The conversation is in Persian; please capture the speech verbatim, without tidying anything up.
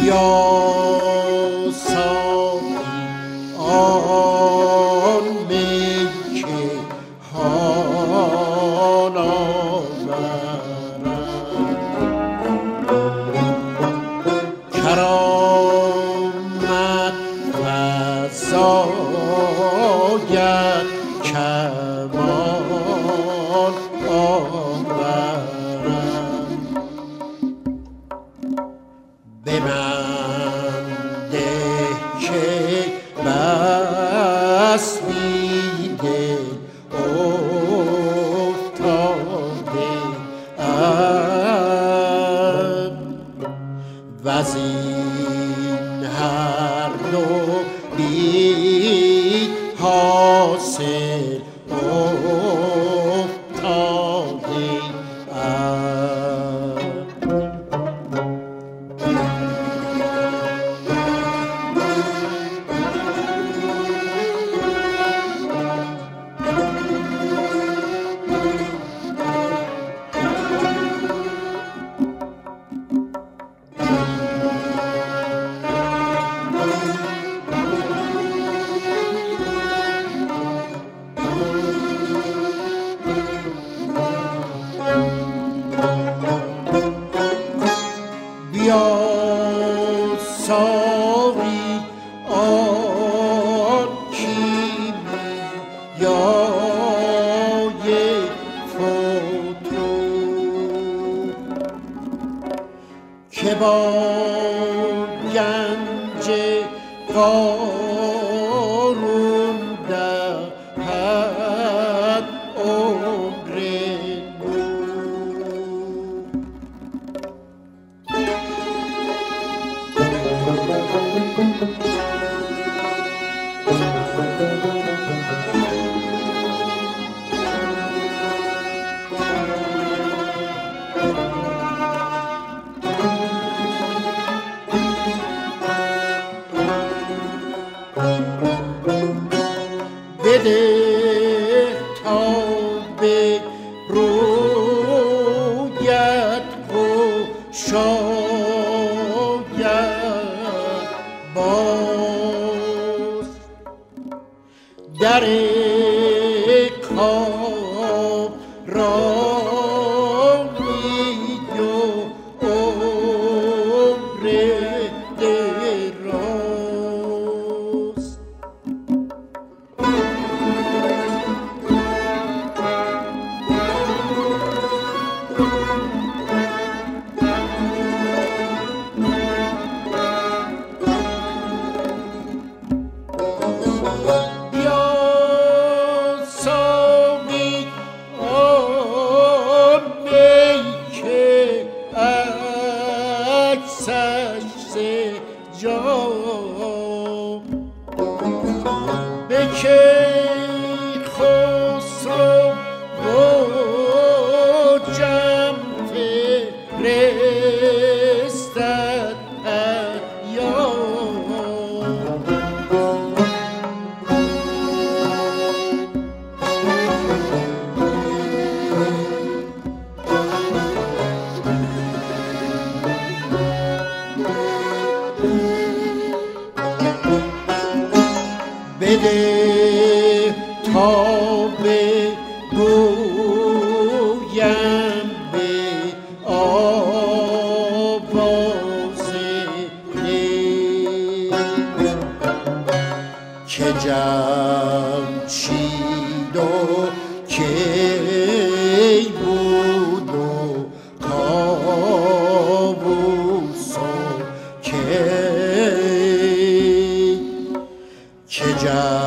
بیا ساقی آن می که حال آورد، کرامت فزاید کمال آورد. به من ده که بس بیده افتاده ام، وزین هر دو بی حاصل افتاده ام. بیا ساقی آن کیمیای فتور که با گنج قارون دهد عمر بده تا به رویت گشاید باز در کامرانی و عمر دراز. به کیخسرو گنجم فرستد ایام، بده تا بگویم به آواز نی که جمشید و کی بود و کاووس و کی که